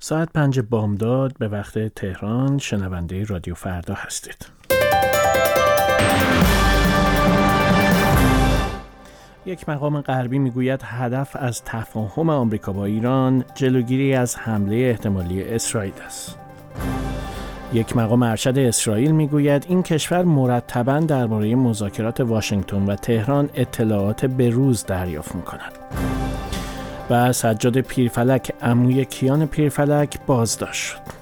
ساعت 5 بامداد به وقت تهران. شنونده رادیو فردا هستید. یک مقام غربی میگوید هدف از تفاهم آمریکا با ایران جلوگیری از حمله احتمالی اسرائیل است. یک مقام ارشد اسرائیل میگوید این کشور مرتباً درباره مذاکرات واشنگتن و تهران اطلاعات بروز دریافت می‌کند. و سجاد پیرفلک عموی کیان پیرفلک بازداشت شد.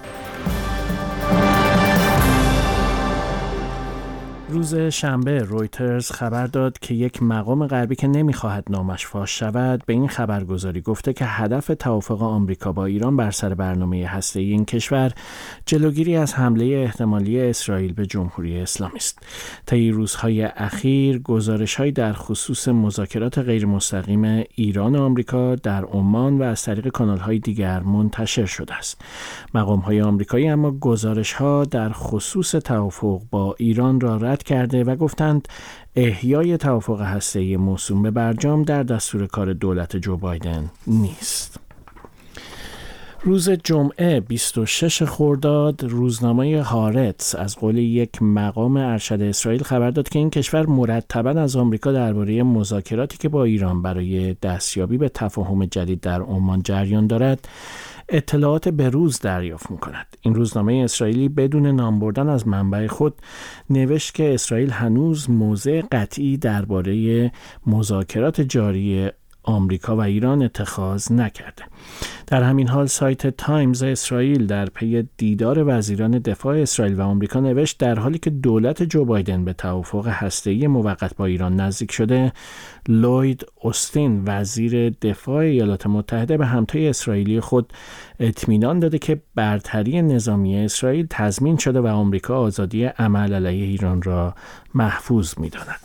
روز شنبه رویترز خبر داد که یک مقام غربی که نمی‌خواهد نامش فاش شود به این خبرگزاری گفته که هدف توافق آمریکا با ایران بر سر برنامه هسته‌ای این کشور جلوگیری از حمله احتمالی اسرائیل به جمهوری اسلامی است. طی روزهای اخیر گزارش‌هایی در خصوص مذاکرات غیرمستقیم ایران و آمریکا در عمان و از طریق کانال‌های دیگر منتشر شده است. مقام‌های آمریکایی اما گزارش‌ها در خصوص توافق با ایران را رد کرده و گفتند احیای توافق هسته‌ای موسوم به برجام در دستور کار دولت جو بایدن نیست. روز جمعه 26 خرداد روزنامه هارتز از قول یک مقام ارشد اسرائیل خبر داد که این کشور مرتباً از آمریکا درباره مذاکراتی که با ایران برای دستیابی به تفاهم جدید در عمان جریان دارد اطلاعات بروز دریافت می‌کند. این روزنامه اسرائیلی بدون نام بردن از منبع خود نوشت که اسرائیل هنوز موضع قطعی درباره مذاکرات جاری آمریکا و ایران اتخاذ نکرده. در همین حال سایت تایمز اسرائیل در پی دیدار وزیران دفاع اسرائیل و آمریکا نوشت در حالی که دولت جو بایدن به توافق هسته‌ای موقت با ایران نزدیک شده، لوید اوستین وزیر دفاع ایالات متحده به همتای اسرائیلی خود اطمینان داده که برتری نظامی اسرائیل تضمین شده و آمریکا آزادی عمل علیه ایران را محفوظ می‌داند.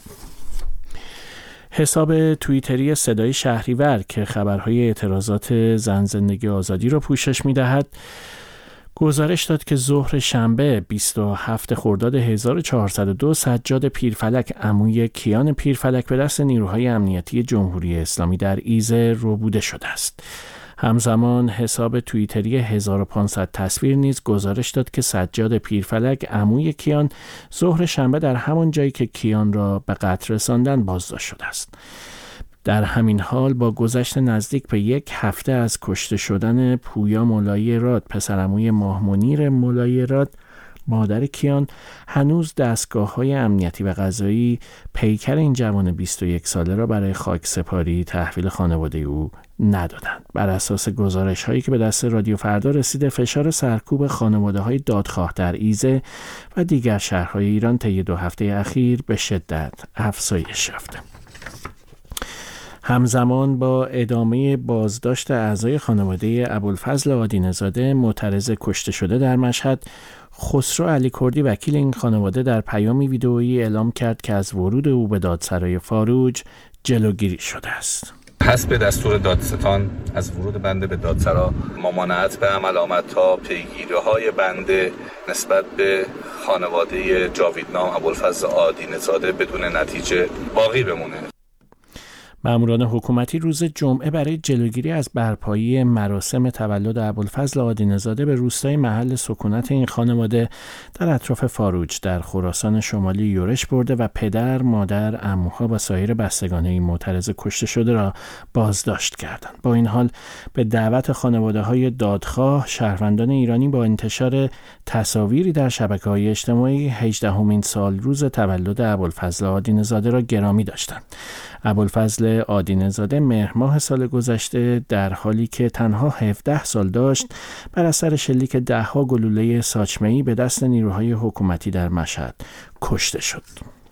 حساب توییتری صدای شهریور که خبرهای اعتراضات زن زندگی آزادی را پوشش می‌دهد گزارش داد که ظهر شنبه 27 خرداد 1402 سجاد پیرفلک عموی کیان پیرفلک به دست نیروهای امنیتی جمهوری اسلامی در ایزه ربوده شده است. همزمان حساب توییتری 1500 تصویر نیز گزارش داد که سجاد پیرفلک عموی کیان ظهر شنبه در همان جایی که کیان را به قتل رساندند بازداشت شده است. در همین حال با گذشت نزدیک به یک هفته از کشته شدن پویا مولایی راد پسرعموی ماه منیر مولایی راد مادر کیان هنوز دستگاه‌های امنیتی و قضایی پیکر این جوان 21 ساله را برای خاکسپاری تحویل خانواده او ندادند. بر اساس گزارش‌هایی که به دست رادیو فردا رسیده فشار سرکوب خانواده‌های دادخواه در ایزه و دیگر شهرهای ایران طی 2 هفته اخیر به شدت افزایش یافته. همزمان با ادامه بازداشت اعضای خانواده ابوالفضل عادی‌نژاده معترض کشته شده در مشهد، خسرو علی کردی وکیل این خانواده در پیامی ویدئویی اعلام کرد که از ورود او به دادسرای فاروج جلوگیری شده است. حسب دستور دادستان از ورود بنده به دادسرا ممانعت به عمل آمد تا پیگیری‌های بنده نسبت به خانواده جاویدنام ابوالفضل عادی‌نژاده بدون نتیجه باقی بمونه. ماموران حکومتی روز جمعه برای جلوگیری از برپایی مراسم تولد ابوالفضل عادی‌نژاده به روستای محل سکونت این خانواده در اطراف فاروج در خراسان شمالی یورش برده و پدر، مادر، عموها و سایر بستگان این معترض کشته شده را بازداشت کردند. با این حال به دعوت خانواده‌های دادخواه، شهروندان ایرانی با انتشار تصاویری در شبکه‌های اجتماعی 18مین سال روز تولد ابوالفضل عادی‌نژاده را گرامی داشتند. ابوالفضل عادی‌نژاده مهر ماه سال گذشته در حالی که تنها 17 سال داشت بر اثر شلیک 10 گلوله ساچمه‌ای به دست نیروهای حکومتی در مشهد کشته شد.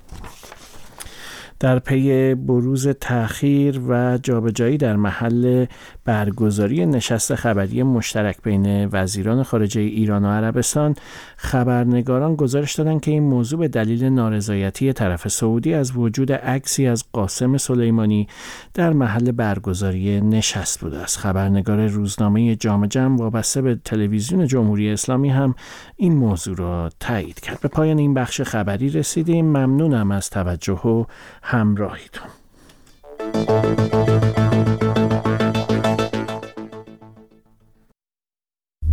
در پی بروز تأخیر و جابجایی در محل برگزاری نشست خبری مشترک بین وزیران خارجه ایران و عربستان، خبرنگاران گزارش دادند که این موضوع به دلیل نارضایتی طرف سعودی از وجود عکسی از قاسم سلیمانی در محل برگزاری نشست بوده است. خبرنگار روزنامه جام جم وابسته به تلویزیون جمهوری اسلامی هم این موضوع را تایید کرد. به پایان این بخش خبری رسیدیم. ممنونم از توجه و همراهیتون.